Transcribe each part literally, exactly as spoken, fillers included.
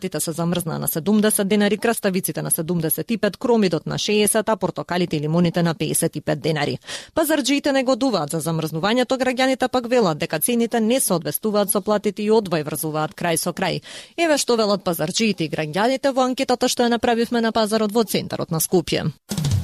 Тите се замрзна на седумдесет денари, краставиците на седумдесет и пет, кромидот на шеесет, а портокалите и лимоните на песет и пет денари. Пазарџиите не годуваат за замрзнувањето, граѓаните пак велат дека цените не се одвестуваат со платите и одвај врзуваат крај со крај. Еве што велат пазарџиите и граѓаните во анкетата што ја направивме на пазарот во центарот на Скопје.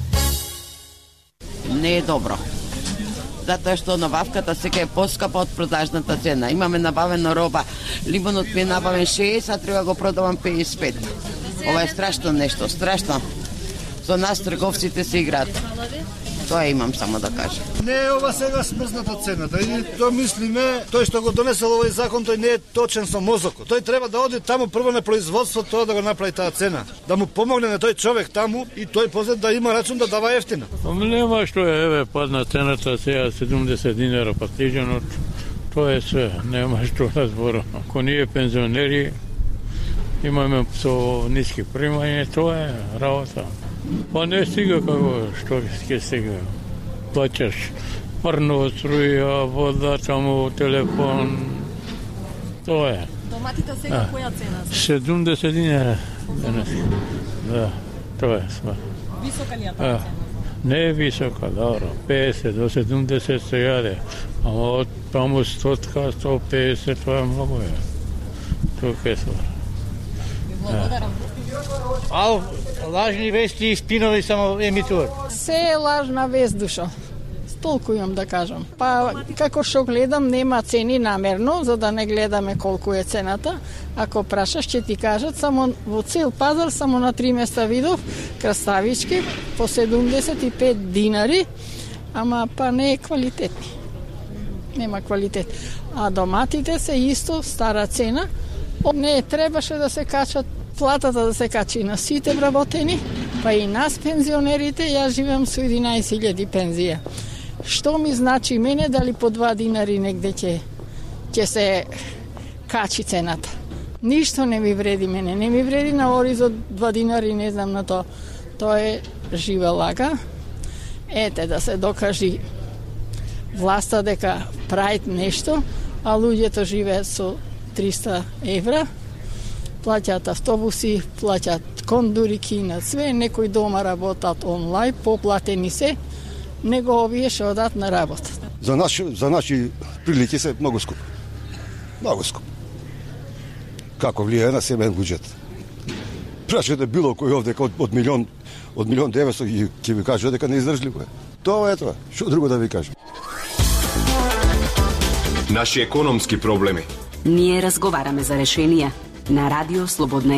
Не е добро. Затоа што набавката сега е поскапа од продажната цена. Имаме набавена роба. Лимонот ми е набавен шеесет, а треба го продавам песет и пет. Ова е страшно нешто, страшно. Со нас трговците се играат. Тоа имам само да кажам. Не е ова сега смрзната цената. И тоа мислиме, тој што го донесел овој закон, тој не е точен со мозокот. Тој треба да оди таму прво на производство, тоа да го направи таа цена. Да му помогне на тој човек таму и тој после да има рачун да дава ефтина. Нема што е, еве, падна цената сега седумдесет динара патижанот. Тоа е све, нема што да зборам. Ако ние пензионери имаме со ниски примања, тоа е работа. Па не стига како што ќе стига. Плаќаш парно, струја, вода, таму, телефон. Тоа е. Доматите сега која цена се? седумдесет динара. Да, тоа е све. Висока ли е таа цена? Не е висока, добро. песет до седумдесет се јаде. Ама од таму стотка, сто песет, тоа е многу е. Тоа е све. Благодарам. Ау, лажни вести и спинови само емитуват. Се е лажна вест, душо. Толку имам да кажам. Па, како што гледам, нема цени намерно, за да не гледаме колку е цената. Ако прашаш, ќе ти кажат, само во цел пазар, само на три места видов, краставички, по седумдесет и пет динари, ама па не е квалитетни. Нема квалитет. А доматите се исто стара цена. Не требаше да се качат платата да се качи на сите вработени, па и нас пензионерите, ја живеам со единаесет илјади пензија. Што ми значи мене дали по два динари негде ќе ќе се качи цената? Ништо не ми вреди мене, не ми вреди на оризот два динари, не знам на тоа. Тоа е жива лага. Ете да се докажи власта дека правит нешто, а луѓето живеат со триста евра. Плаќаат автобуси, плаќаат кондури, кинат све, некои дома работат онлайн, поплатени се, него овие што одат на работа. За наши, за наши прилики се многу скуп. Многу скуп. Како влијае на семеен буџет? Прашате било кој овде од, од милион, од милион деветстотини и ќе ви каже дека не издржливо е. Тоа е тоа. Што друго да ви кажам? Наши економски проблеми. Ние разговараме за решенија на Радио Слободна